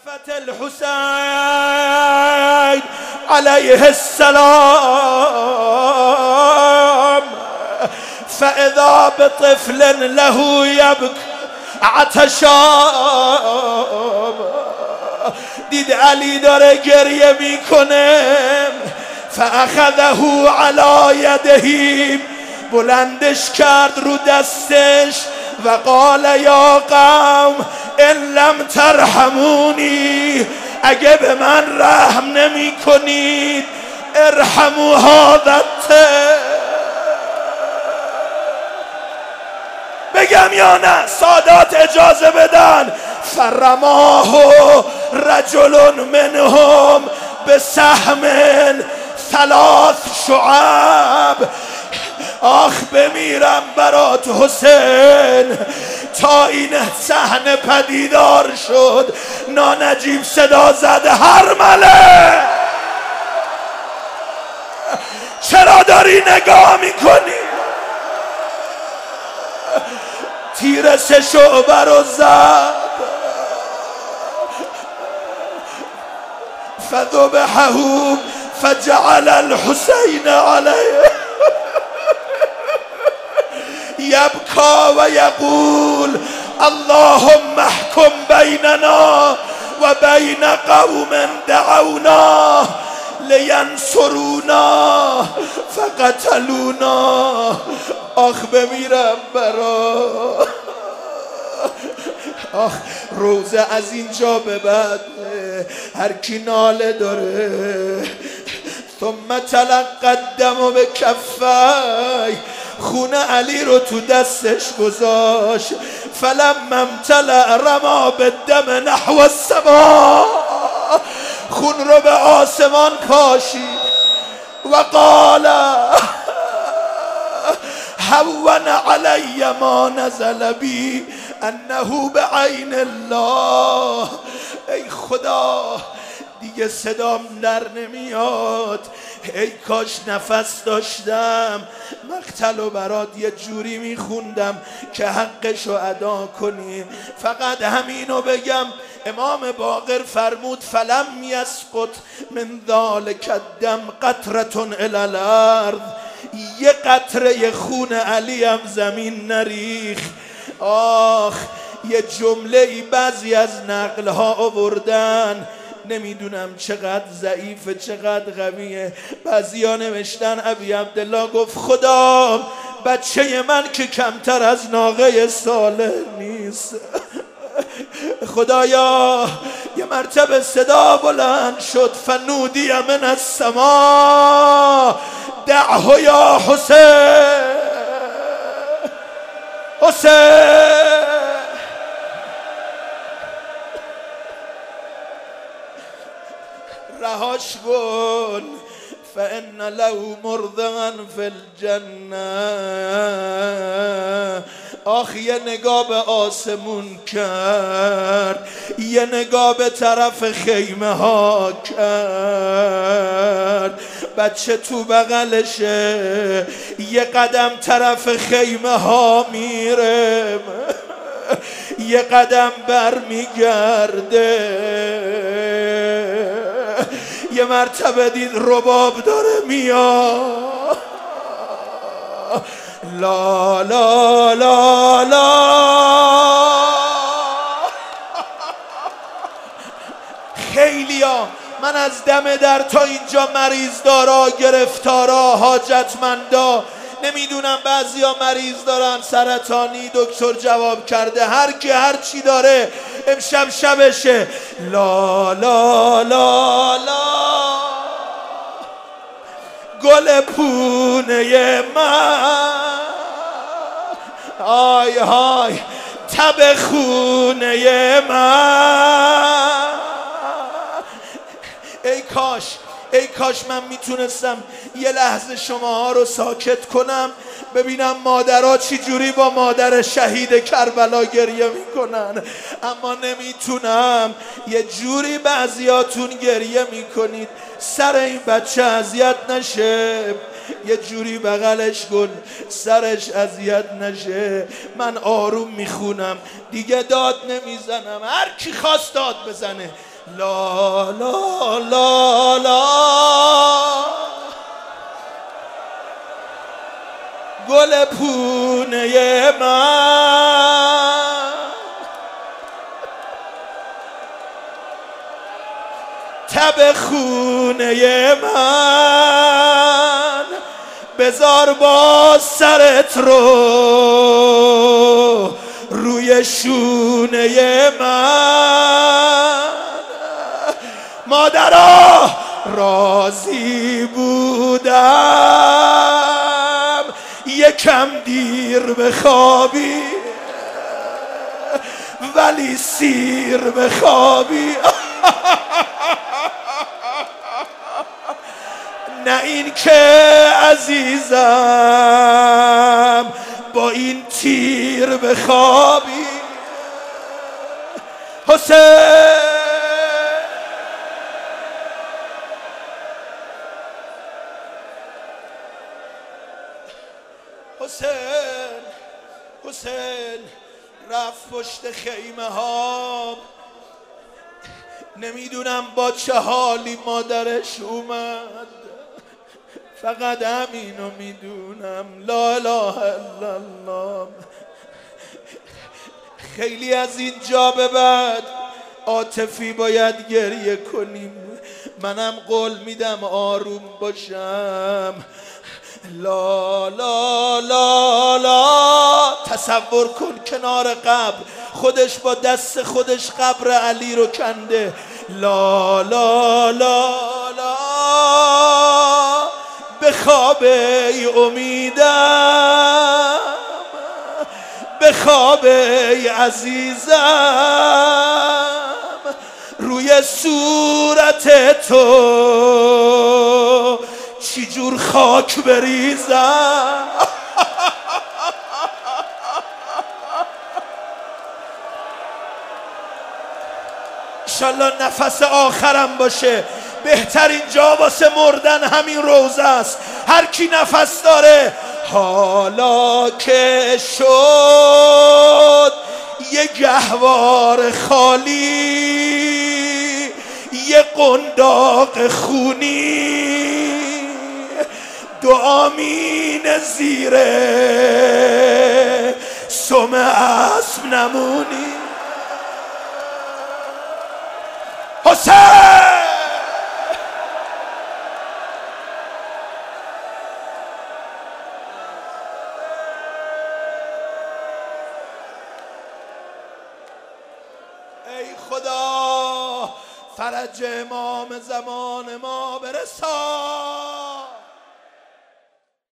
التفت الحسين عليه السلام فإذا بطفل له يبكي عطشان. دید علی داره گریه میکنه، فاخذه علی یده، بلندش کرد رو دستش و قال یا قوم ان لم ترحمونی، اگه به من رحم نمی کنید ارحموا هذا. بگم یا نه؟ سادات اجازه بدن. فرماه رجل منهم بسهم 3 شعب. آخ بمیرم برات حسین. تا این صحنه پدیدار شد نانجیب صدا زد هرمله چرا داری نگاه میکنی؟ تیر 3 شعبه رو زد. فذبحه فجعل الحسین علیه یبکا و یقول اللهم احکم بیننا و بین قوم دعونا لینصرونا فقتلونا. آخ بمیرم برا. آخ روزه از اینجا به بعد هر کی ناله داره. ثم تلقى الدم بکفی، خون علی رو تو دستش گذاشت. فلما امتلأ رما بالدم نحو السما، خون رو به آسمان پاشید و قال هون علی ما نزل بی انه بعین الله. ای خدا دیگه صدام در نمیاد، ای کاش نفس داشتم مقتلو برات یه جوری میخوندم که حقشو ادا کنیم. فقط همینو بگم، امام باقر فرمود فلم یسقط من ذالک الدم قطرة الی الارض، یه قطره خون علی هم زمین نریخ. آخ یه جمله ای بعضی از نقل ها آوردن، نمیدونم چقدر ضعیفه چقدر قویه. بعضیا نوشتن ابی عبدالله گفت خدا بچه من که کمتر از ناقه صالح نیست. خدایا یه مرتبه صدا بلند شد فنودی من السما دعه یا حسین. حسین رهاش کن فإن له مرضعا فی الجنه. آخ یه نگاه به آسمون کرد، یه نگاه به طرف خیمه ها کرد، بچه تو بغلشه، یه قدم طرف خیمه ها میره، یه قدم بر میگرده. یه مرتبه دید رباب داره میاد. لا لا لا لا. خیلیا من از دم در تا اینجا مریض دارا، گرفتارا، حاجتمندا، نمیدونم بعضیا مریض دارن سرطانی، دکتر جواب کرده هر کی هر چی داره امشب شبشه. لا لا لا لا. گل پونه من آی های تب خونه من. ای کاش من میتونستم یه لحظه شماها رو ساکت کنم، ببینم مادرها چی جوری با مادر شهید کربلا گریه میکنن، اما نمیتونم. یه جوری بعضیاتون گریه میکنید سر این بچه اذیت نشه. یه جوری بغلش کن سرش اذیت نشه. من آروم میخونم دیگه داد نمیزنم، هر کی خواست داد بزنه. لا لا لا لا گل پونه من، تب خونه من، بذار با سرت رو روی شونه من. مادرها راضی بودم یکم دیر بخوابی، ولی سیر بخوابی. نه این که عزیزم با این تیر بخوابی. حسین حسین حسین رفت پشت خیمه ها، نمیدونم با چه حالی مادرش اومد، فقط همینو میدونم. لا اله الا الله. خیلی از اینجا به بعد عاطفی باید گریه کنیم، منم قول میدم آروم باشم. لا لا لا لا. تصور کن کنار قبر خودش با دست خودش قبر علی رو کنده. لا لا لا لا به خواب ای امیدم، به خواب ای عزیزم، روی صورت تو چی جور خاک بریزم. انشالله نفس آخرم باشه. بهترین جا واسه مردن همین روزه است. هر کی نفس داره حالا که شد یه گهوار خالی، یه قنداق خونی، دعامین زیره سم اسب نمونی. حسین ای خدا فرج امام زمان ما برسان.